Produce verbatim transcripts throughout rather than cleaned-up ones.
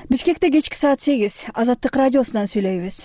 Бишкекте кечки саат сегиз. Азаттык радиосунан сүйлөйбүз.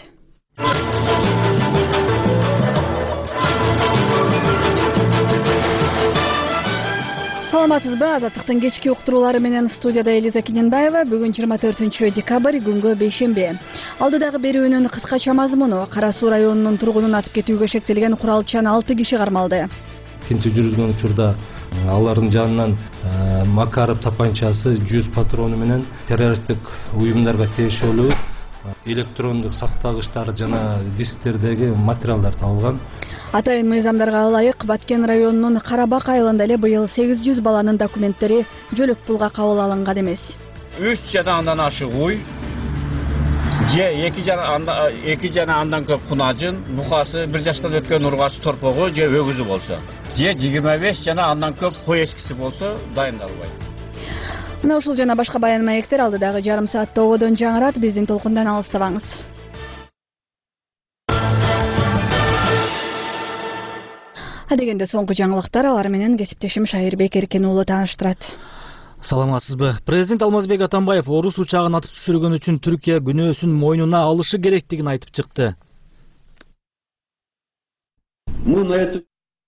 Саламатсызбы? Азаттыктын кечки уктуруулары менен студияда Элиза Киненбаева. Бүгүн жыйырма төртүнчү декабрь, күнгө бейшемби. Алдыдагы берүүнүн кыскача мазмуну: Кара Суу районунун тургунун атып кетүүгө шектелген куралчан алты киши кармалды. Тинтүү жүргүзгөн учурда алардын жанынан Макаров тапанчасы, жүз патрону менен террористтик уюмдарга тиешелүү электрондук сактагычтар жана дисктердеги материалдар табылган. Атайын мыйзамдарга ылайык Баткен районунун Карабак айылында эле быйыл сегиз жүз баланын документтери жөлөк пулга кабыл алынган эмес. үч жана андан ашык уй, же эки жана андан эки жана андан көп кунажын, букасы бир жаштан өткөн ургачы торпогу же өгүзү болсо, же жыйырма беш жана андан көп кой эчкиси болсо дайындалбайт. Мына ушул жана башка баян маектер алдыдагы жарым саатта ободон жаңырат. Биздин толкундан алыстабаңыз. Адегенде соңку жаңылыктар, алар менен кесиптешим Шайырбек Эркен уулу тааныштырат. Саламатсызбы? Президент Алмазбек Атамбаев орус учагын атып түшүргөн үчүн Түркия күнөөсүн мойнуна алышы керектигин айтып чыкты. Мы на это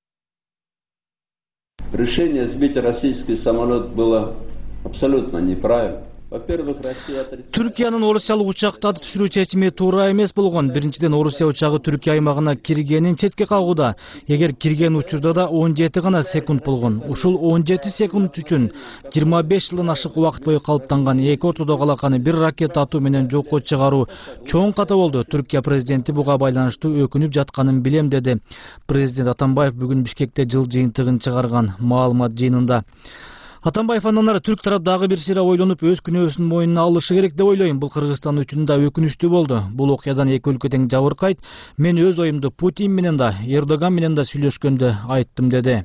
решение сбить российский самолет было абсолютно неправильно. Во-первых, Россия отрицает. Түркиянын орусиялык учакты атып түшүрүү чечими туура эмес болгон. Биринчиден, Орусия учагы Түркия аймагына киргенин четке кагууда. Эгер кирген учурда да он жети гана секунд болгон. Ушул он жети секунд үчүн жыйырма беш жылдан ашык убакыт бою калыптанган эки ортодо калаканы бир ракета атуу менен жокко чыгаруу чоң ката болду. Түркия президенти буга байланыштуу өкүнүп жатканын билем, деди. Президент Атамбаев бүгүн Бишкекте жыл жыйынтыгын чыгарган маалымат жыйынында. Атамбаев андан ары түрк тарап дагы бир сыйра ойлонуп, өз күнөөсүн мойнуна алышы керек деп ойлойм. Бул Кыргызстан үчүн да өкүнүчтүү болду. Бул окуядан эки өлкө тең жабыркайт. Мен өз оюмду Путин менен да, Эрдоган менен да сүйлөшкөндө айттым, деди.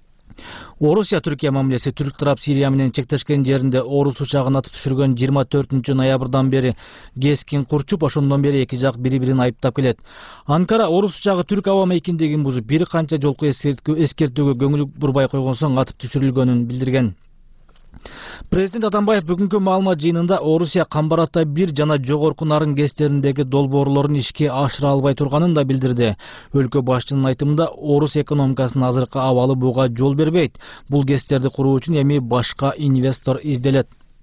Орусия Түркия мамилеси түрк тарап Сирия менен чектешкен жеринде орус учагын атып түшүргөн жыйырма төртүнчү ноябрдан бери кескин курчуп, ошондон бери эки жак бири-бирин айыптап келет. Анкара орус учагы түрк аба мейкиндигин бузуп, бир канча жолку эскертүүгө көңүл бурбай койгон соң атып түшүрүлгөнүн билдирген. Президент Атамбаев бүгүнкү маалымат жыйынында Орусия Камбарата бир жана жогорку Нарын кестериндеги долбоорлорун ишке ашыра албай турганын да билдирди. Өлкө башчынын айтымында, орус экономикасынын азыркы абалы буга жол бербейт. Бул кестерди куруу үчүн эми башка инвестор изделет.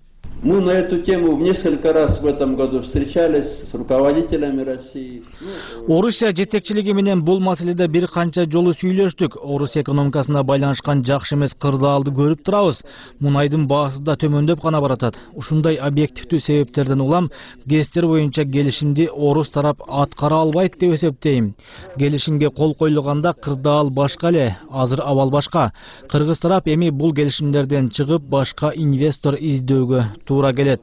Мы на эту тему несколько раз в этом году встречались с руководителями России. Орусия жетекчилиги менен бул маселеде бир канча жолу сүйлөштүк. Орус экономикасына байланышкан жакшы эмес кырдаалды көрүп турабыз. Мунайдын баасы да төмөндөп гана баратат. Ушундай объективдүү себептерден улам кестер боюнча келишимди орус тарап аткара албайт деп эсептейм. Келишимге кол коюлганда кырдаал башка эле, азыр абал башка. Кыргыз тарап эми бул келишимдерден чыгып башка инвестор издөөгө туура келет,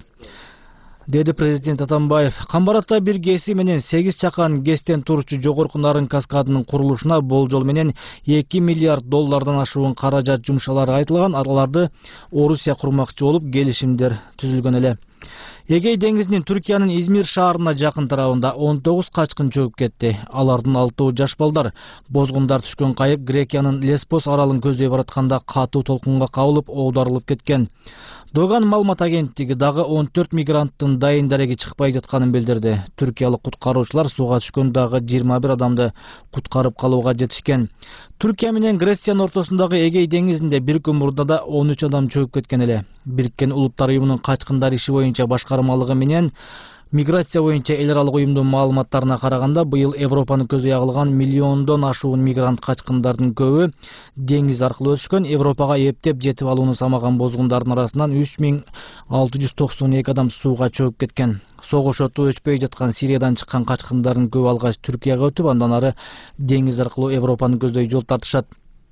деди президент Атамбаев. Камбарата бир кеси менен сегиз чакан кестен турчу жогорку Нарын каскадынын курулушуна болжол менен эки миллиард доллардан ашуун каражат жумшалары айтылган. Аларды Орусия курмакчы болуп, келишимдер түзүлгөн эле. Эгей деңизинин Түркиянын Измир шаарына жакын тарабында он тогуз качкын чөгүп кетти. Алардын алтоо жаш балдар. Бозгундар түшкөн кайык Грекиянын Леспос аралын көздөй баратканда катуу толкунга кабылып, оодарылып кеткен. Доган маалымат агенттиги дагы он төрт мигранттын дайын дареги чыкпай жатканын билдирди. Түркиялык куткаруучулар сууга түшкөн дагы жыйырма бир адамды куткарып калууга жетишкен. Түркия менен Грециянын ортосундагы Эгей деңизинде бир күн мурда да он үч адам чөгүп кеткен эле. Бириккен Улуттар уюмунун качкындар иши боюнча башкармалыгы менен миграция боюнча эл аралык уюмдун маалыматтарына караганда, быйыл Европаны көздөй агылган миллиондон ашуун мигрант качкындардын көбү деңиз аркылуу өтүшкөн. Европага эптеп жетип алууну самаган бозгундардын арасынан үч миң алты жүз токсон эки адам сууга чөгүп кеткен. Согуш оту өчпөй жаткан Сириядан чыккан качкындардын көбү алгач Түркияга өтүп, андан ары деңиз аркылуу Европаны көздөй жол тартышат.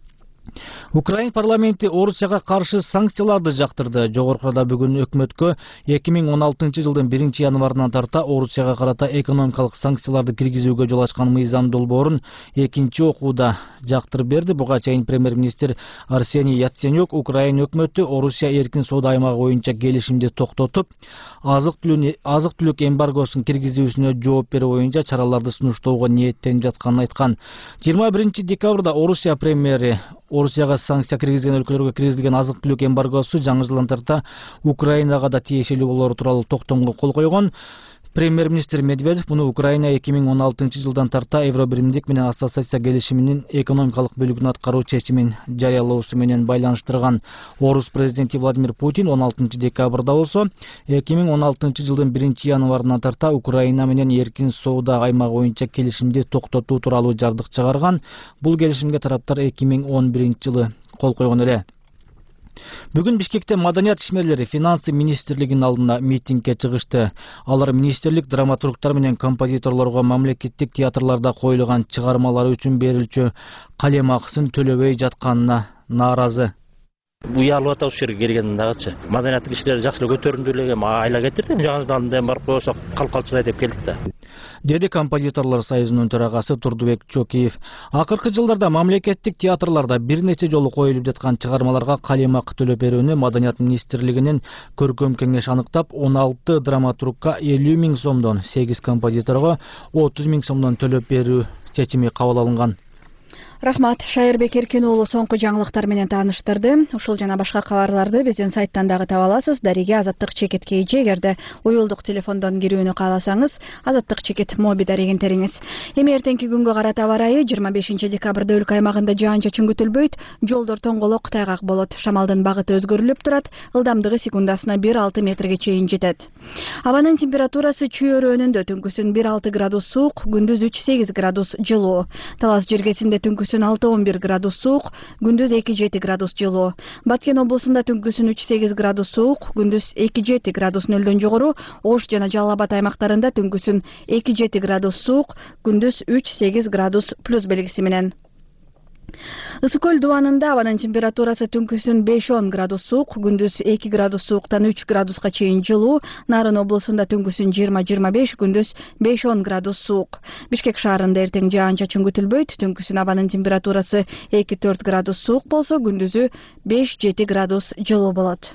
Украин парламенти Орусияга каршы санкцияларды жактырды. Жогоркуда бүгүн өкмөткө эки миң он алтынчы жылдын биринчи январынан тарта Орусияга карата экономикалык санкцияларды киргизүүгө жол ачкан мыйзам долбоорун экинчи окууда жактырып берди. Буга чейин премьер-министр Арсений Яценюк Украин өкмөтү Орусия эркин соода аймагы боюнча келишимди токтотуп, азык-түлүк эмбаргосун киргизүүсүнө жооп берүү боюнча чараларды сунуштоого ниеттенип жатканын айткан. жыйырма биринчи декабрда Орусия премьери Орусияга санкция киргизген өлкөлөргө киргизилген азык-түлүк эмбаргосу жаңы жылдан тарта Украинага да тиешелүү болору тууралуу токтомго кол койгон. Премьер-министр Медведев муну Украина эки миң он алтынчы жылдан тарта Евробиримдик менен ассоциация келишиминин экономикалык бөлүгүн аткаруу чечимин жарыялоосу менен байланыштырган. Орус президенти Владимир Путин он алтынчы декабрда болсо эки миң он алтынчы жылдын биринчи январынан тарта Украина менен эркин соода аймагы боюнча келишимди токтотуу тууралуу жардык чыгарган. Бул келишимге тараптар эки миң он биринчи жылы кол койгон эле. Бүгүн Бишкекте маданият ишмерлери финансы министрлигинин алдына митингге чыгышты. Алар министрлик драматургтар менен композиторлорго мамлекеттик театрларда коюлган чыгармалар үчүн берилчү калем акысын төлөбөй жатканына нааразы. Уялып атабыз ушул жерге келгенден дагычы. Маданияттык ишleri жакшы эле көтөрүмдүү эле айла кетирди. Жаңы жылдан да барып койсок калп калчылай деп келдик да. Деди композиторлор союзунун төрагасы Турдубек Чокиев. Акыркы жылдарда мамлекеттик театрларда бир нече жолу коюлуп жаткан чыгармаларга калем акы төлөп берүүнү Маданият министрлигинин көркөм кеңеш аныктап, он алты драматургка элүү миң сомдон, сегиз композиторго отуз миң сомдон төлөп берүү чечими кабыл алынган. Рахмат, Шайырбек Эркен уулу соңку жаңылыктар менен тааныштырды. Ушул жана башка кабарларды биздин сайттан дагы таба аласыз. Дариге Азаттык чекит кейжи, эгерде уюлдук телефондон кирүүнү кааласаңыз, Азаттык чекит моби дарегин териңиз. Эми эртеңки күнгө карата аба ырайы жыйырма бешинчи декабрда өлкө аймагында жаан-чачын күтүлбөйт, жолдор тоңголок тайгак болот. Шамалдын багыты өзгөрүлүп турат, ылдамдыгы секундасына бир алты метрге чейин жетет. Абанын температурасы чүйөрөөнүндө түнкүсүн бир алты градус суук, күндүз үч сегиз градус жылуу. Талас жергесинде түнкүсүн алты он бир градус суук, күндүз эки жети градус жылуу. Баткен облусунда түнкүсүн үч сегиз градус суук, күндүз эки жети градус нөлдөн жогору. Ош жана Жалал Абад аймактарында түнкүсүн эки жети градус суук, күндүз үч сегиз градус плюс белгиси менен. Ысык көл дубанында абанын температурасы түнкүсүн беш он градус суук, күндүз эки градус сууктан үч градуска чейин жылуу. Нарын облусунда түнкүсүн жыйырма жыйырма беш, күндүз беш он градус суук. Бишкек шаарында эртең жаан-чачын күтүлбөйт. Түнкүсүн абанын температурасы эки төрт градус суук болсо, күндүзү беш жети градус жылуу болот.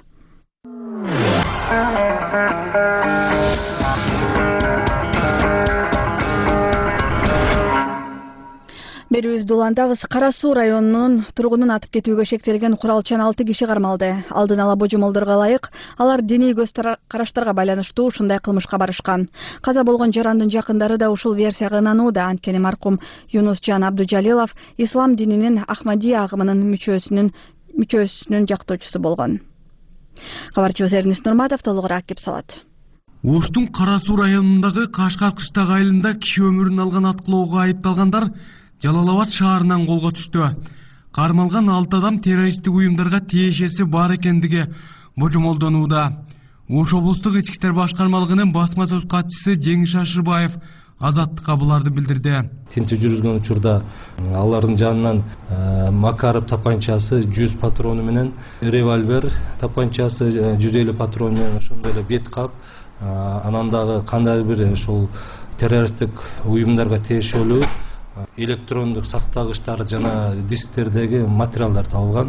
Берүүбүздү улантабыз. Кара Суу районунун тургунун атып кетүүгө шектелген куралчан алты киши кармалды. Алдын ала божомолдорго ылайык, алар диний көз караштарга байланыштуу ушундай кылмышка барышкан. Каза болгон жарандын жакындары да ушул версияга ынанууда. Анткени маркум Юнусжан Абдужалилов ислам дининин Ахмадия агымынын мүчөсүнүн мүчөсүнүн жактоочусу болгон. Кабарчыбыз Эрнис Нурматов толугураак кеп салат. Оштун Кара Суу районундагы Кашкар кыштак айылында киши өмүрүн алган аткылоого айыпталгандар Жалал Абад шаарынан колго түштү. Кармалган алты адам террористтик уюмдарга тиешеси бар экендиги божомолдонууда. Ош облустук ички иштер башкармалыгынын басма сөз катчысы Жеңиш Ашырбаев азаттыкка буларды билдирди. Тинтүү жүргүзгөн учурда алардын жанынан Макаров тапанчасы жүз патрону менен, револьвер тапанчасы жүз элүү патрон менен, ошондой эле бет кап, анан дагы кандайдыр бир ошол террористтик уюмдарга тиешелүү электрондук сактагычтар жана дисктердеги материалдар табылган.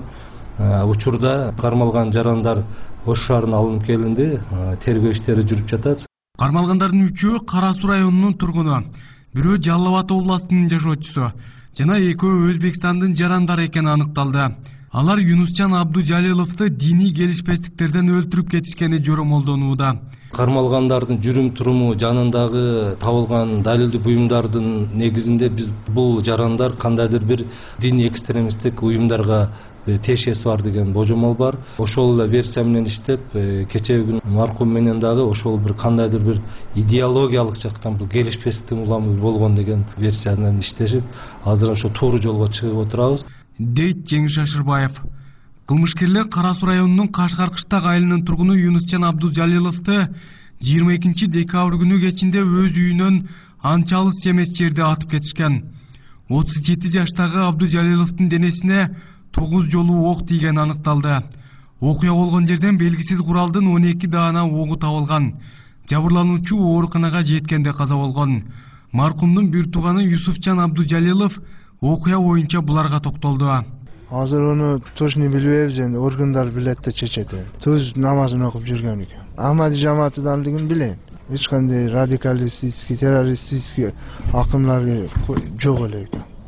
Учурда кармалган жарандар Ош шаарына алынып келинди, тергөө иштери жүрүп жатат. Кармалгандардын үчөө Кара Суу районунун тургуну, бирөө Жалал Абад областынын жашоочусу жана экөө Өзбекстандын жарандары экени аныкталды. Алар Юнусжан Абдужалиловду диний келишпестиктерден өлтүрүп кетишкени жоромолдонууда. Кармалгандардын жүрүм туруму жанындагы табылган далилдик буюмдардын негизинде биз бул жарандар кандайдыр бир диний экстремисттик уюмдарга тиешеси бар деген божомол бар. Ошол эле версия менен иштеп, кечээ күн маркум менен дагы ошол бир кандайдыр бир идеологиялык жактан бул келишпестик уламы болгон деген версиядан иштешип, азыр ошо туура жолго чыгып отурабыз, дейт Жеңиш Ашырбаев. Кылмышкерлер Кара Суу районунун Кашкар кыштак айылынын тургуну Юнусжан Абдужалиловду жыйырма экинчи декабрь күнү кечинде өз үйүнөн анча алыс эмес жерде атып кетишкен. отуз жети жаштагы Абдужалиловдун денесине тогуз жолу ок тийгени аныкталды. Окуя болгон жерден белгисиз куралдын он эки даана огу табылган. Жабырлануучу ооруканага жеткенде каза болгон. Маркумдун бир тууганы Юсуфжан Абдужалилов окуя боюнча буларга токтолду. Азыр onu точно билбейбиз, энди органдар билет да чечет. Төз намазын окуп жүргөн экен. Ахмади жамаатыдандыгын билем. Эч кандай радикалистический, террористический акымдар жок эле экен.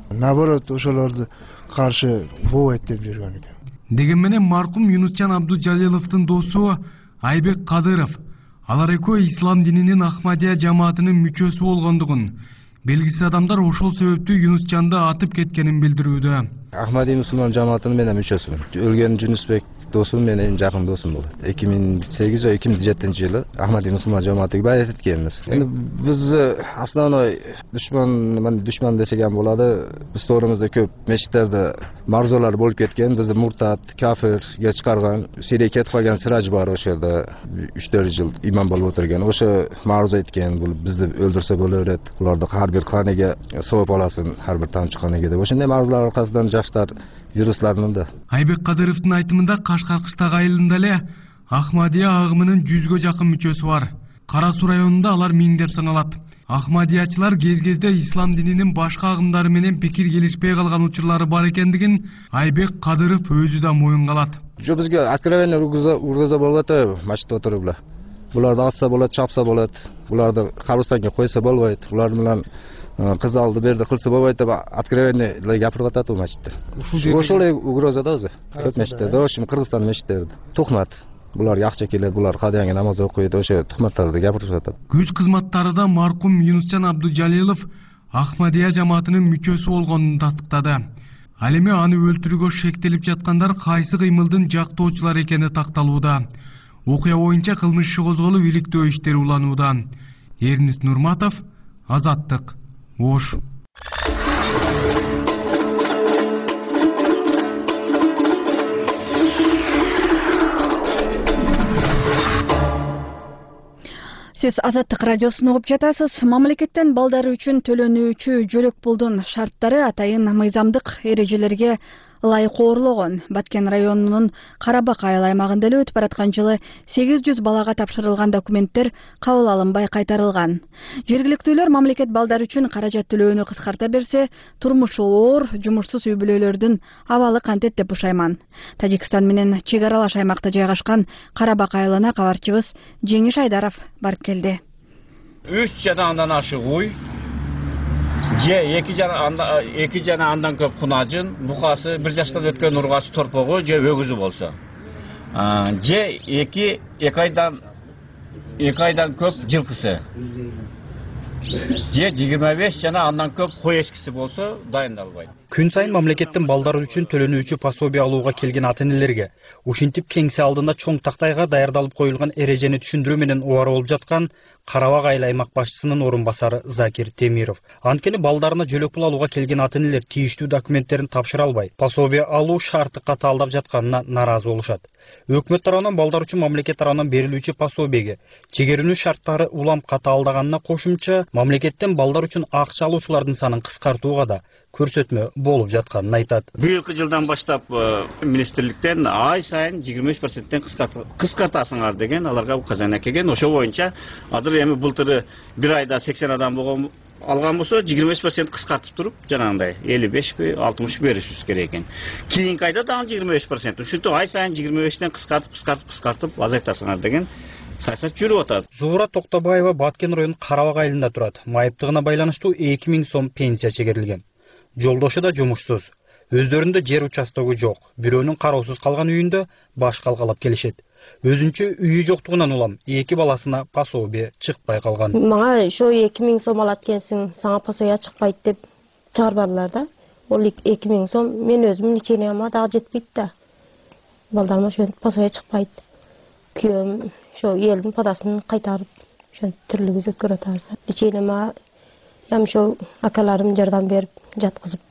Наоборот, ошолорду каршы боо эттеп жүргөн экен. Деген менен маркум Юнусчан Абдужалиловдун досу Айбек Кадыров алар экөө ислам дининин Ахмадия жамаатынын мүчөсү болгондугун, белгисиз адамдар ошол себептүү Юнусчанды атып кеткенин билдирүүдө. Ахмадий мусулман жамаатынын менен мүчөсүмүн. Өлгөн Жунусбек досум менен жакын досум болот. эки миң сегиз же эки миң жетинчи жылы Ахмадий мусулман жамаатыга байет эткенбиз. Эми биз основной душман, душман десек ham болот. Биз тоорубузда көп мечиттерде марзолар болуп кеткен. Бизди муртат, кафирге чыгарган, Сирия кетип калган Сираж бар ошол жерде үч төрт жыл имам болуп отурган. Ошо марзо эткен, бул бизди өлдүрсө боло берет. Буларды ар бир канеге сооп аласын, ар бир тамчы канеге деп. Ошондой марзолар аркасынан жаштар вирусларынын да. Айбек Кадыровдун айтымында Кашкар-Кыштак айылында эле Ахмадия агымынын жүзгө жакын мүчөсү бар. Кара Суу районунда алар миңдеп саналат. Ахмадиячылар кез-кезде ислам дининин башка агымдары менен пикир келишпей калган учурлары бар экендигин Айбек Кадыров өзү да моюнга алат. Жо бизге откровенно ургуза болот, мачта отуруп эле. Буларды атса болот, чапса болот. Буларды карустанга койсо болбойт. Булар менен кыз алды берди кылса болбойт деп откровенно гапырып атат бул мачитте. Ошол эле угроза да өзү. Көп мечиттерде, ошо Кыргызстан мечиттерде. Тухмат. Булар акча келет, булар кадыянга намаз окуйт, ошо тухматтарды гапырып атат. Күч кызматтарында маркум Юнусчан Абдужалилов Ахмадия жамаатынын мүчөсү болгонун тастыктады. Ал эми аны өлтүрүүгө шектелип жаткандар кайсы кыймылдын жактоочулар экени такталууда. Окуя боюнча кылмыш иши козголуп, иликтөө иштери уланууда. Эрнис Нурматов, Азаттык, Ош. Сиз Азаттык радиосун угуп жатасыз. Мамлекеттен балдары үчүн төлөнүүчү жөлөк пулдун шарттары атайын мыйзамдык эрежелерге ылайык оорулогон. Баткен районунун Карабак айыл аймагында эле өтүп бараткан жылы сегиз жүз балага тапшырылган документтер кабыл алынбай кайтарылган. Жергиликтүүлөр мамлекет балдар үчүн каражат төлөөнү кыскарта берсе, турмушу оор, жумушсуз үй бүлөлөрдүн абалы кантет деп бушайман. Тажикстан менен чек аралаш аймакта жайгашкан Карабак айылына кабарчыбыз Жеңиш Айдаров барып келди. үч жана андан ашык уй, же эки жана эки жана андан көп кунажын, букасы бир жаштан өткөн ургасы торпогу же өгүзү болсо. Же эки эки айдан эки айдан көп жылкысы. Же жыйырма беш жана андан көп кой эчкиси болсо дайындалбайт. Күн сайын мамлекеттин балдары үчүн төлөнүүчү пособие алууга келген ата-энелерге ушинтип кеңсе алдында чоң тактайга даярдалып коюлган эрежени түшүндүрүү менен убара болуп жаткан Карабак айыл аймак башчысынын орун басары Закир Темиров. Анткени балдарына жөлөк пул алууга келген ата-энелер тийиштүү документтерин тапшыра албай, пособие алуу шарты катаалдап жатканына нааразы болушат. Өкмөт тарабынан балдар үчүн мамлекет тарабынан берилүүчү пособиеге чегерүүнүн шарттары улам катаалдаганына кошумча, мамлекеттен балдар үчүн акча алуучулардын санын кыскартууга да көрсөтмө болуп жатканын айтат. Быйылкы жылдан баштап министрликтен ай сайын жыйырма үч проценттен кыскартасыңар деген аларга указание келген. Ошо боюнча азыр эми былтыры бир айда сексен адам болгон алган болсо жыйырма үч процент кыскартып туруп, жанагындай элүү бешпи, алтымыш беришибиз керек экен. Кийинки айда дагы жыйырма беш процент. Ушинтип ай сайын жыйырма бештен кыскартып, кыскартып, кыскартып азайтасыңар деген саясат жүрүп атат. Зугура Токтобаева Баткен районунун Карабак айылында турат. Майыптыгына байланыштуу эки миң сом пенсия чегерилген. Жолдошу да жумушсуз. Өздөрүндө жер участогу жок. Бирөөнүн кароосуз калган үйүндө баш калкалап келишет. Өзүнчө үйү жоктугунан улам эки баласына пособие чыкпай калган. Мага ошо эки миң сом алат экенсиң, сага пособие чыкпайт деп чыгарбадылар да. Ол эки миң сом мен өзүм лечениема дагы жетпейт да. Балдарыма ошо пособие чыкпайт. Күйөөм ошо элдин подасын кайтарып, ошо тирилгизип өткөрөт азыр. Лечениема ям ошо акаларым жардам берип жаткызып,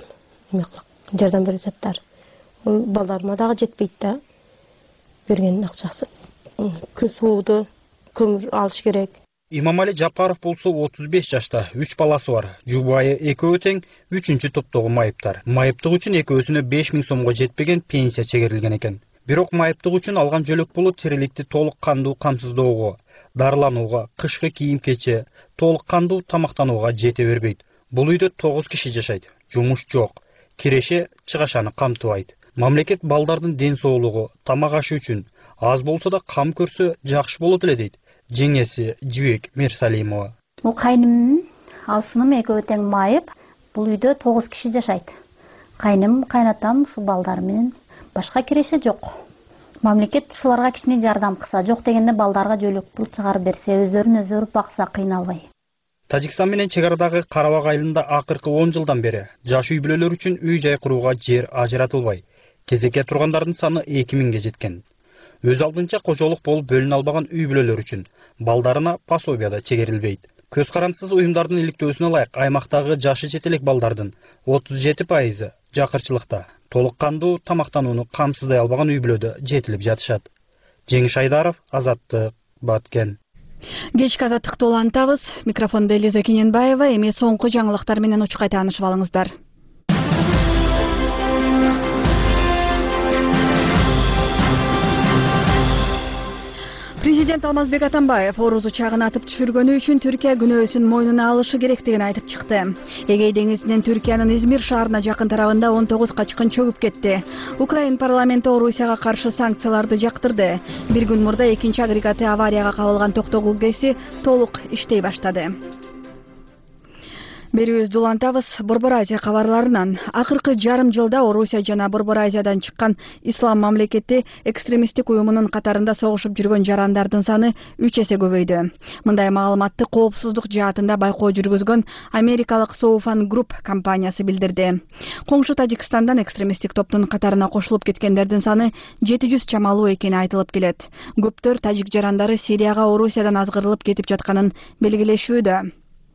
жардам берип жатар. Ол балдарыма дагы жетпейт да. Берген акчасы. Күн сууду көмүр алыш керек. Имамали Жапаров болсо отуз беш жашта, үч баласы бар. Жубайы экөө тең, үчүнчү топтогу майыптар. Майыптык үчүн экөөсүнө беш миң сомго жетпеген пенсия чегерилген экен. Бирок майыптык үчүн алган жөлөк пулу тириликти толук кандуу камсыздоого, дарыланууга, кышкы кийим кече, толук кандуу тамактанууга жете бербейт. Бул үйдө тогуз киши жашайт. Жумуш жок. Киреше чыгашаны камтыбайт. Мамлекет балдардын ден соолугу, тамак ашы үчүн аз болсо да кам көрсө жакшы болот эле дейт жеңеси Жибек Мерсалимова. Бул кайнымдын алсыным экөө тең майып. Бул үйдө тогуз киши жашайт. Кайным, кайнатам, ушу балдар менен башка киреше жок. Мамлекет ушуларга кичине жардам кылса, жок дегенде балдарга жөлөк пул чыгарып берсе, өздөрүн өздөрү бакса кыйналбай. Тажикстан менен чек арадагы Карабак айылында акыркы он жылдан бери жаш үй бүлөлөр үчүн үй жай курууга жер ажыратылбай, кезекке тургандардын саны эки миңге жеткен. Өз алдынча кожолук болуп бөлүнө албаган үй бүлөлөр үчүн балдарына пособия да чегерилбейт. Көз карандысыз уюмдардын иликтөөсүнө ылайык аймактагы жашы жете элек балдардын отуз жети пайызы жакырчылыкта, толук кандуу тамактанууну камсыздай албаган үй бүлөдө жетилип жатышат. Жеңиш Айдаров, Азаттык, Баткен. Кечки азаттыкты улантабыз. Микрофондо Элиза Кененбаева. Эми соңку жаңылыктар менен учкай таанышып алыңыздар. Президент Алмазбек Атамбаев Орус учагын атып түшүргөнү үчүн Түркия күнөөсүн мойнуна алышы керектигин айтып чыкты. Эгей деңизинен Түркиянын Измир шаарына жакын тарабында он тогуз качкын чөгүп кетти. Украин парламенти Орусияга каршы санкцияларды жактырды. Бир күн мурда экинчи агрегаты аварияга кабылган токтогул ГЭСи толук иштей баштады. Берүүбүздү улантабыз. Борбор Азия кабарларынан акыркы жарым жылда Орусия жана Борбор Азиядан чыккан Ислам мамлекети экстремисттик уюмунун катарында согушуп жүргөн жарандардын саны үч эсе көбөйдү. Мындай маалыматты коопсуздук жаатында байкоо жүргүзгөн америкалык Soufan Group компаниясы билдирди. Коңшу Тажикстандан экстремисттик топтун катарына кошулуп кеткендердин саны жети жүз чамалуу экени айтылып келет. Көптөр тажик жарандары Сирияга Орусиядан азгырылып кетип жатканын белгилешүүдө.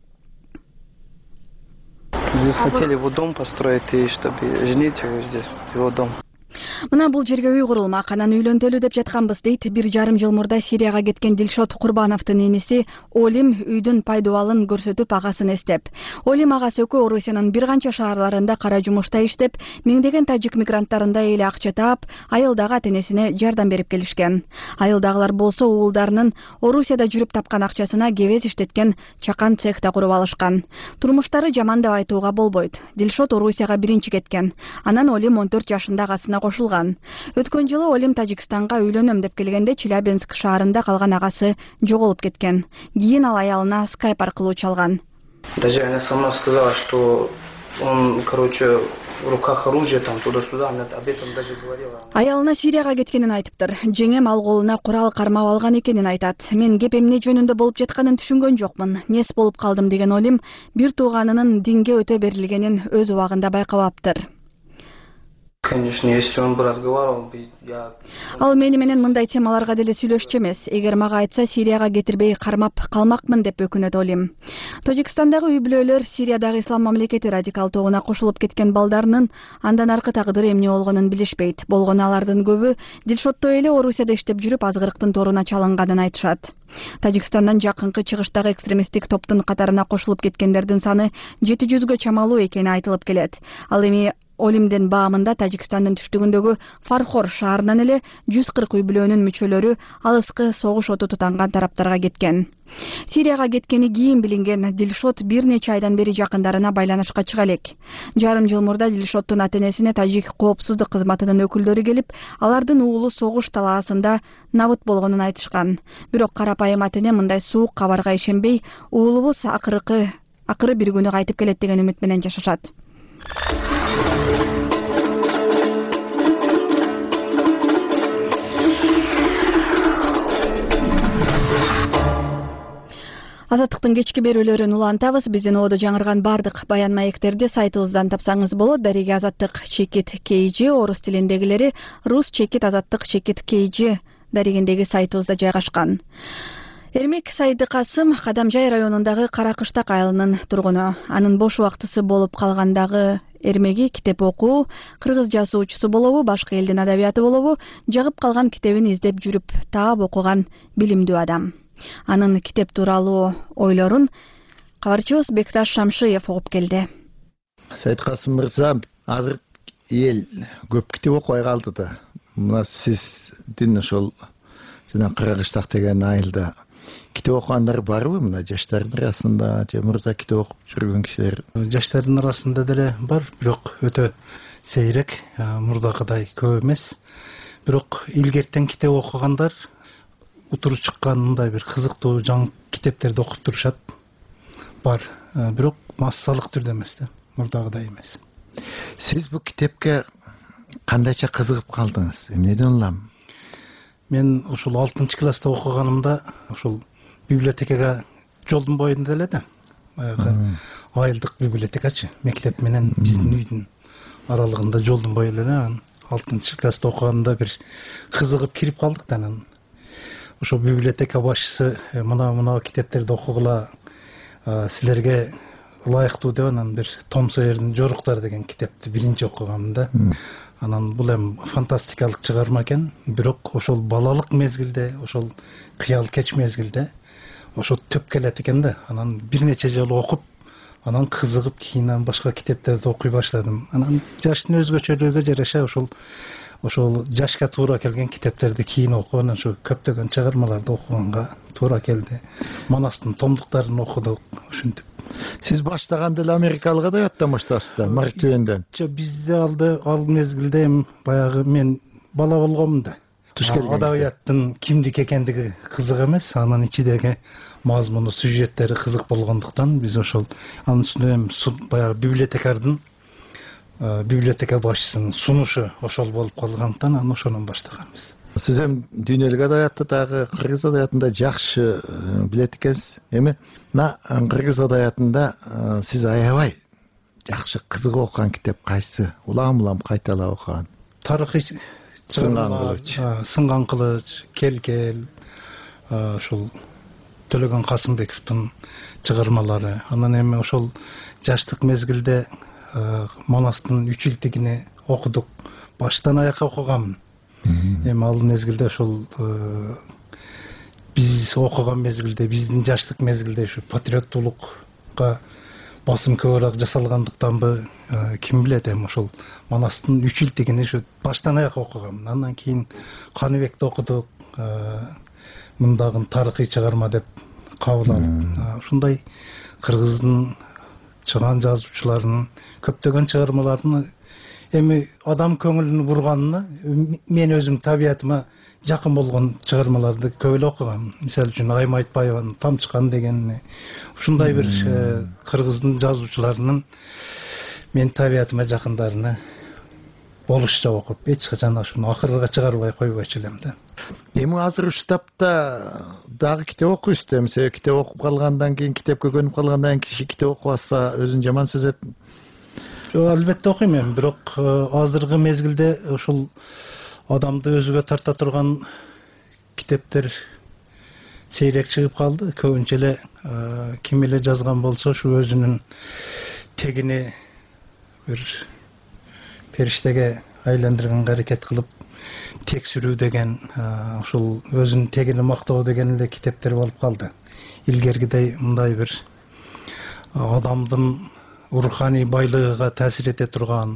Здесь хотели его дом построить и чтобы женить его здесь, его дом. Мына бул жерге үй курулмак, анан үйлөнтөлүү деп жатканбыз дейт бир жарым жыл мурда Сирияга кеткен Дилшот Курбановдун иниси Олим үйдүн пайдубалын көрсөтүп агасын эстеп. Олим агасы экөө Орусиянын бир канча шаарларында кара жумушта иштеп, миңдеген тажик мигранттарында эле акча таап, айылдагы ата-энесине жардам берип келишкен. Айылдагылар болсо уулдарынын Орусияда жүрүп тапкан акчасына кебез иштеткен чакан цехта куруп алышкан. Турмуштары жаман деп айтууга болбойт. Дилшот Орусияга биринчи кеткен. Анан Олим он төрт жашында агасына кошулган. Өткөн жылы Олим Тажикстанга үйлөнөм деп келгенде Челябинск шаарында калган агасы жоголуп кеткен. Кийин ал аялына скайп аркылуу чалган. Даже она сама сказала, что он, короче, в руках оружие там туда-сюда, она об этом даже говорила. Аялына Сирияга кеткенин айтыптыр. Жеңем ал колуна курал кармап алган экенин айтат. Мен кеп эмне жөнүндө болуп жатканын түшүнгөн жокмун. Нес болуп калдым деген Олим бир тууганынын динге өтө берилгенин өз убагында байкабаптыр. Конечно, если он бы разговаривал, я... Ал мени менен мындай темаларга деле сүйлөшчү эмес. Эгер мага айтса, Сирияга кетирбей кармап калмакмын деп өкүнөт Олим. Тажикстандагы үй бүлөлөр Сириядагы Ислам мамлекети радикал тобуна кошулуп кеткен балдарынын андан аркы тагдыры эмне болгонун билишпейт. Болгону алардын көбү Дилшотто эле Орусияда иштеп жүрүп азгырыктын торуна чалынганын айтышат. Тажикстандан жакынкы чыгыштагы экстремисттик топтун катарына кошулуп кеткендердин саны жети жүзгө чамалуу экени айтылып келет. Ал эми Олимдин баамында Тажикстандын түштүгүндөгү Фархор шаарынан эле жүз кырк үй бүлөнүн мүчөлөрү алыскы согуш оту тутанган тараптарга кеткен. Сирияга кеткени кийин билинген Дилшот бир нече айдан бери жакындарына байланышка чыга элек. Жарым жыл мурда Дилшоттун ата-энесине тажик коопсуздук кызматынын өкүлдөрү келип, алардын уулу согуш талаасында набыт болгонун айтышкан. Бирок карапайым ата-эне мындай суук кабарга ишенбей, уулубуз акыркы акыры бир күнү кайтып келет деген үмүт менен жашашат. Азаттыктын кечки берүүлөрүн улантабыз. Биздин оодо жаңырган бардык баян маектерди сайтыбыздан тапсаңыз болот. Дареги азаттык чекит kg, орус тилиндегилери рус чекит азаттык чекит kg дарегиндеги сайтыбызда жайгашкан. Эрмек Сайдыкасым Кадамжай районундагы Каракыштак айылынын тургуну. Анын бош убактысы болуп калгандагы эрмеги китеп окуу, кыргыз жазуучусу болобу, башка элдин адабияты болобу, жагып калган китебин издеп жүрүп таап окуган билимдүү адам. Анын китеп тууралуу ойлорун кабарчыбыз Бекташ Шамшиев угуп келди. Сайдыкасым мырза, азыр эл көп китеп окубай калды да. Мына сиздин ошол жана Каракыштак деген айылда китеп окугандар барбы? Мына жаштардын арасында же мурда китеп окуп жүргөн кишилер? Жаштардын арасында деле бар, бирок өтө сейрек, мурдагыдай көп эмес. Бирок илгертен китеп окугандар утуру чыккан мындай бир кызыктуу жаңы китептерди окуп турушат. Бар, бирок массалык түрдө эмес да. мурдагыдай эмес. Сиз бу китепке кандайча кызыгып калдыңыз? Эмнеден улам? Мен ушул алтынчы класста окуганымда ушул библиотекага жолдун боюнда эле да. Баягы айылдык библиотекачы, мектеп менен биздин үйдүн аралыгында жолдун бою эле. алтынчы класста окуганда бир кызыгып кирип калдык да анан. Ошо библиотека башчысы мына мына китептерди окугула, силерге ылайыктуу деп анан бир Том Сойердин Жоруктары деген китепти биринчи окугам да. Анан бул эми фантастикалык чыгарма экен, бирок ошол балалык мезгилде, ошол кыял кеч мезгилде ошо төп келет экен да. Анан бир нече жолу окуп, анан кызыгып кийин башка китептерди окуй баштадым. Анан жаштын өзгөчөлүгүгө жараша ошол ошол жашка туура келген китептерди кийин окуп, анан ошо көптөгөн чыгармаларды окуганга туура келди. Манастын томдуктарын окудук, ушинтип. Сиз баштаганда эле америкалык адабияттан баштапсыз да, Марк Твенден. Жок, бизде алды ал мезгилде баягы мен бала болгомун да. Туш келген адабияттын кимдик экендиги кызык эмес, анын ичидеги мазмуну, сюжеттери кызык болгондуктан биз ошол анын үстүнө баягы библиотекардын библиотека башчысынын сунушу ошол болуп калгандыктан анан ошонун баштаганбыз. Сиз эми дүйнөлүк адабиятты дагы кыргыз адабиятында жакшы билет экенсиз. Эми мына кыргыз адабиятында сиз аябай жакшы кызык окуган китеп кайсы? Улам-улам кайталап окуган. Тарыхый Сынган кылыч. Сынган кылыч, Кел-кел, ошол Төлөгөн Касымбековдун чыгармалары. Анан эми ошол жаштык мезгилде Манастын үч илтигини окудук. Баштан аякка окугам. Эми ал мезгилде ошол биз окуган мезгилде, биздин жаштык мезгилде ушу патриоттуулукка басым көбүрөөк жасалгандыктанбы, ким билет, эми ошол Манастын үч илтигини ушу баштан аякка окугам. Андан кийин Каныбекти окудук, мындагы тарыхый чыгарма деп кабыл алып. Ушундай кыргыздын чыган жазуучуларынын көптөгөн чыгармаларын эми адам көңүлүн бурганына, мен өзүм табиятыма жакын болгон чыгармаларды көп эле окугам. Мисалы үчүн Айым Айтбаеванын Тамчы кан деген ушундай бир кыргыздын жазуучуларынын мен табиятыма жакындарына болушча окуп, эч качан ушуну акырга чыгарбай койбойчу элем да. Эми азыр ушу таапта дагы китеп окуйсуз да, эмесе китеп окуп калгандан кийин, китепке көнүп калгандан кийин китеп окубаса өзүн жаман сезет. Жок, албетте окуйм эми, бирок азыркы мезгилде ушул адамды өзүгө тарта турган китептер сейрек чыгып калды. Көбүнчө эле ким эле жазган болсо ушу өзүнүн тегини бир периштеге айландырганга аракет кылып текширүү деген, ушул өзүнүн тегини мактоо деген эле китептер болуп калды. Илгергидей мындай бир адамдын руханий байлыгыга таасир эте турган,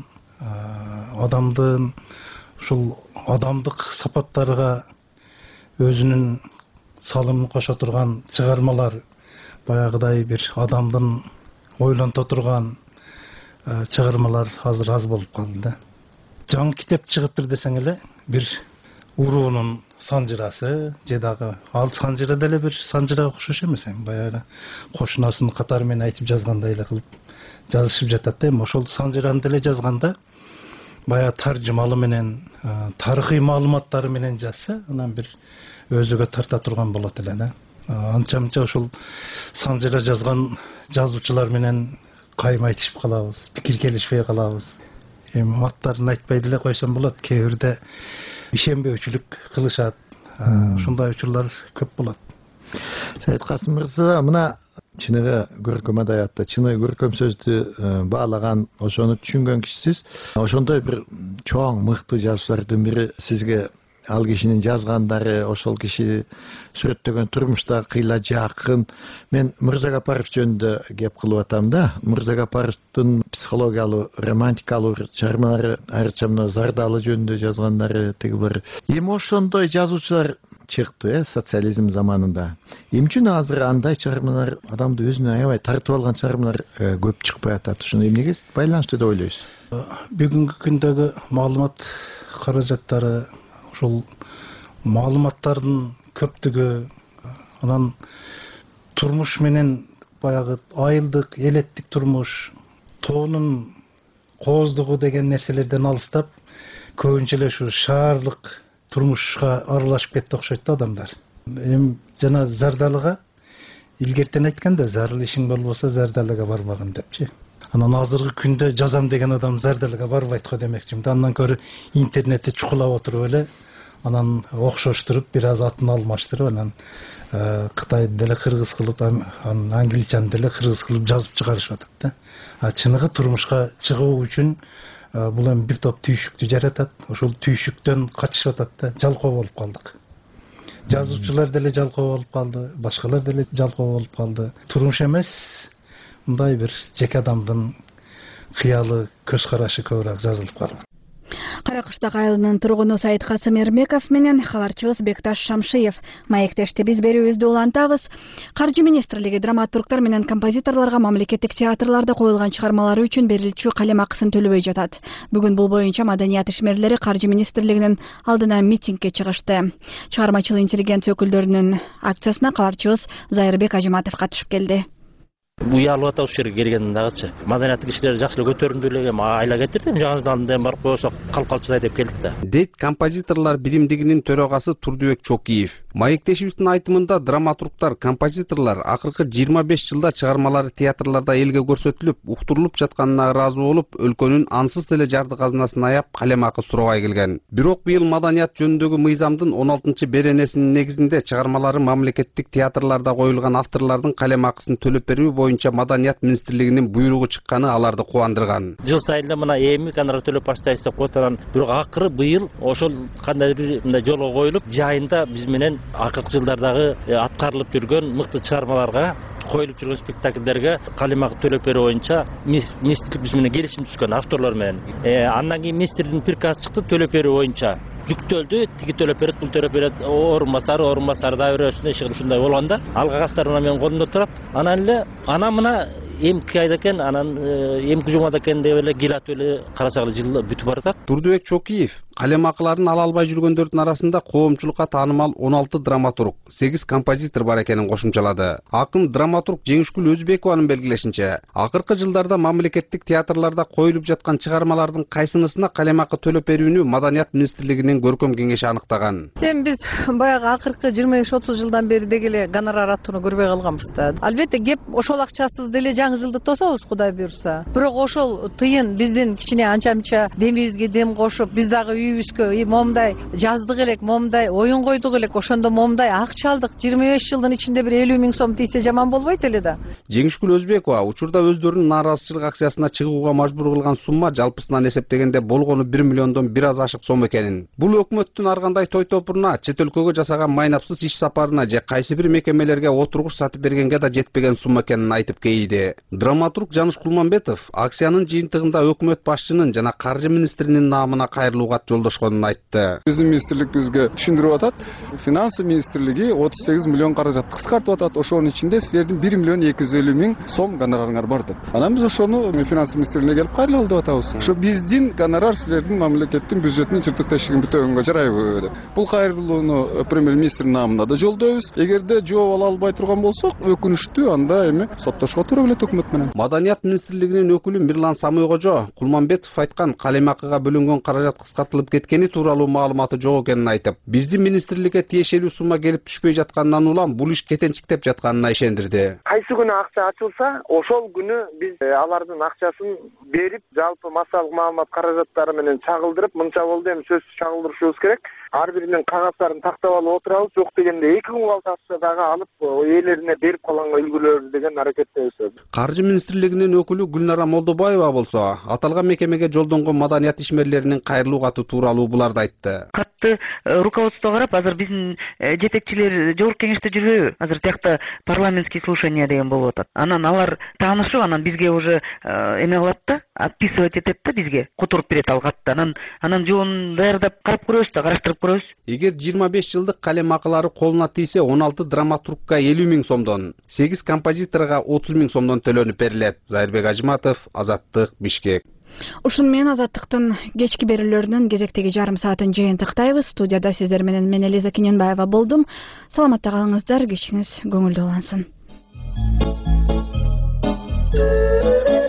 адамдын ушул адамдык сапаттарга өзүнүн салымын кошо турган чыгармалар, баягыдай бир адамдын ойлонто турган чыгармалар азыр аз болуп калды да. Жаңы китеп чыгыптыр десең эле, бир уруунун санжырасы, же дагы ал санжыра деле бир санжырага окшош эмес, баягы кошунасын катары менен айтып жазгандай эле кылып жазышып жатат да. Эми ошол санжыраны деле жазганда баягы таржымалы менен, тарыхый маалыматтары менен жазса, анан бир өзүгө тарта турган болот эле да. Анча-мынча ошол санжыра жазган жазуучулар менен кайым айтышып калабыз, пикир келишпей калабыз. Эми аттарын айтпай деле койсом болот, кээ бирде ишенбөөчүлүк кылышат. Ушундай учурлар көп болот. Сайыткасым мырза, мына чыныгы көркөм адабиятта чыныгы көркөм сөздү баалаган, ошону түшүнгөн кишисиз. Ошондой бир чоң мыкты жазуучулардын бири сизге ал кишинин жазгандары, ошол киши сүрөттөгөн турмушта кыйла жакын. Мен Мырзагапаров жөнүндө кеп кылып атам да. Мырзагапаровдун психологиялуу, романтикалуу чыгармалары, айрыкча мына Зардалы жөнүндө жазгандары, тиги бир. Эми ошондой жазуучулар чыкты, социализм заманында. Эмне үчүн азыр андай чыгармалар адамды өзүнө аябай тартып алган чыгармалар көп чыкпай атат? Ушуну эмнеге байланыштуу деп ойлойсуз? Бүгүнкү күндөгү маалымат каражаттары, ушул маалыматтардын көптүгү, анан турмуш менен баягы айылдык, элеттик турмуш, тоонун кооздугу деген нерселерден алыстап, көбүнчө эле ушу шаардык турмушка аралашып кетти окшойт да адамдар. Эми жана Зардалыга илгертен айткан да, зарыл ишиң болбосо Зардалыга барбагын депчи. Анан азыркы күндө жазам деген адам Зардалыга барбайт го демекчимин. Андан көрө интернетте чукулап отуруп эле, анан окшоштуруп, бир аз атын алмаштырып, анан Кытай деле кыргыз кылып, анан англичан деле кыргыз кылып жазып чыгарышып атат да. А чыныгы турмушка чыгуу үчүн бул эми бир топ түйшүктү жаратат. Ошол түйшүктөн качышып атат да. Жалкоо болуп калдык. Жазуучулар деле жалкоо болуп калды, башкалар деле жалкоо болуп калды. Турмуш эмес, мындай бир жеке адамдын кыялы, көз карашы көбүрөөк жазылып калат. Каракыштак айылынын тургуну Сайыт Касым Эрмеков менен кабарчыбыз Бекташ Шамшиев. Маектешти биз берүүбүздү улантабыз. Каржы министрлиги драматургдар менен композиторлорго мамлекеттик театрларда коюлган чыгармалары үчүн берилчү калем акысын төлөбөй жатат. Бүгүн бул боюнча маданият ишмерлери Каржы министрлигинин алдына митингге чыгышты. Чыгармачыл интеллигенция өкүлдөрүнүн акциясына кабарчыбыз Зайырбек Ажыматов катышып келди. Уялып атабыз ушул жерге келгенден дагычы. Маданияттык ишler жакшы эле көтөрүмдүү эле айла кетирди. Жаңыдан барып койсок калкалчылай деп келдик да. Дейт композиторлор биримдигинин төрагасы Турдубек Чокиев. Маектешибиздин айтымында драматургдар, композиторлор акыркы жыйырма беш жылда чыгармалары театрларда элге көрсөтүлүп, уктурулуп жатканына ыраазы болуп, өлкөнүн ансыз деле жарды казынасын аяп калем акы сурабай келген. Бирок быйыл маданият жөнүндөгү мыйзамдын он алтынчы беренесинин негизинде чыгармалары мамлекеттик театрларда коюлган авторлордун калем акысын төлөп берүү боюнча маданият министрлигинин буйругу чыкканы аларды кубандырган. Жыл сайын мына эми гонорар төлөп баштайбыз деп коюлган. Бирок акыры быйыл ошол кандайдыр мындай жолго коюлуп, жайында биз менен акыркы жылдардагы аткарылып жүргөн мыкты чыгармаларга, коюлуп жүргөн спектакльдерге калем акы төлөп берүү боюнча министрлик биз менен келишим түзгөн авторлор менен. Андан кийин министрликтин приказы чыкты төлөп берүү боюнча. Жүктөлдү, тиги төлөп берет, бул төлөп берет, орун басары, орун басары да өрөсүндө иши ушундай болгондо, алга кастар мына менин колумда турат. Анан эле ана мына эмки айда экен, анан эмки жумада экен деп эле келатып эле карасак эле жыл бүтүп баратат. Турдубек Чокиев калем акыларын ала албай жүргөндөрдүн арасында коомчулукка таанымал он алты драматург, сегиз композитор бар экенин кошумчалады. Акын драматург Жеңишгүл Өзбекованын белгилешинче, акыркы жылдарда мамлекеттик театрларда коюлуп жаткан чыгармалардын кайсынысына калем акы төлөп берүүнү маданият министрлигинин көркөм кеңеши аныктаган. Эми биз баягы акыркы жыйырма беш отуз жылдан бери дегеле гонорар аттууну көрбөй калганбыз да. Албетте кеп ошол акчасыз деле жаңы жылды тособуз, Кудай буюрса. Бирок ошол тыйын биздин кичине анча-мынча демибизге дем кошуп, биз дагы үйүбүзгө момундай жаздык элек, момундай оюн койдук элек, ошондо момундай акча алдык. жыйырма беш жылдын ичинде бир элүү миң сом тийсе жаман болбойт эле да. Жеңишгүл Өзбекова учурда өздөрүнүн нааразычылык акциясына чыгууга мажбур кылган сумма жалпысынан эсептегенде болгону бир миллиондон бир аз ашык сом экенин. Бул өкмөттүн ар кандай той топуруна, чет өлкөгө жасаган майнапсыз иш сапарына же кайсы бир мекемелерге отургуч сатып бергенге да жетпеген сумма экенин айтып кейиди. Драматург Жаныш Кулманбетов акциянын жыйынтыгында өкмөт башчынын жана каржы министринин наамына кайрылуу кат жолдошконун айтты. Биздин министрлик бизге түшүндүрүп атат. Финансы министрлиги отуз сегиз миллион каражат кыскартып атат. Ошонун ичинде силердин бир миллион эки жүз элүү миң сом гонорарыңар бар деп. Анан биз ошону финансы министрлигине келип кайрылалы деп атабыз. Ошо биздин гонорар силердин мамлекеттин бюджетинин чыртык тешигин бүтөгөнгө жарайбы деп. Бул кайрылууну премьер-министрдин наамына да жолдойбуз. Эгерде жооп ала албай турган болсок, өкүнүчтүү анда эми соттошко туура келет өкмөт менен. Маданият министрлигинин өкүлү Мирлан Самойкожо Кулманбетов айткан калем акыга бөлүнгөн каражат кыскартылып кеткени тууралуу маалыматы жок экенин айтып, биздин министрликке тиешелүү сумма келип түшпөй жатканынан улам бул иш кетенчиктеп жатканына ишендирди. Кайсы күнү акча ачылса, ошол күнү биз алардын акчасын берип, жалпы массалык маалымат каражаттары менен чагылдырып, мынча болду эми сөзсүз чагылдырышыбыз керек. Ар биринин кагаздарын тактап алып отурабыз, жок дегенде эки күн калса дагы алып ээлерине берип калганга үлгүлөр деген аракеттебиз. Каржы министрлигинин өкүлү Гүлнара Молдобаева болсо, аталган мекемеге жолдонгон маданият ишмерлеринин кайрылуу каты тууралуу буларды айтты. Катты руководство карап, азыр биздин жетекчилер жогорку кеңеште жүрбөйбү? Азыр тиякта парламентский слушание деген болуп атат. Анан алар таанышып, анан бизге уже эме кылат да, отписывать этет да бизге, которуп берет ал катты. Анан анан жоонун даярдап карап көрөбүз да, караштырып көрөбүз. Эгер жыйырма беш жылдык калем акылары колуна тийсе, он алты драматургка элүү миң сомдон, сегиз композиторго отуз миң сомдон төлөнүп берилет. Зайырбек Ажыматов, Азаттык, Бишкек. Ушун менен Азаттыктын кечки берүүлөрүнүн кезектеги жарым саатын жыйынтыктайбыз. Студияда сиздер менен мен Элиза Кененбаева болдум. Саламатта калыңыздар, кечиңиз көңүлдүү улансын.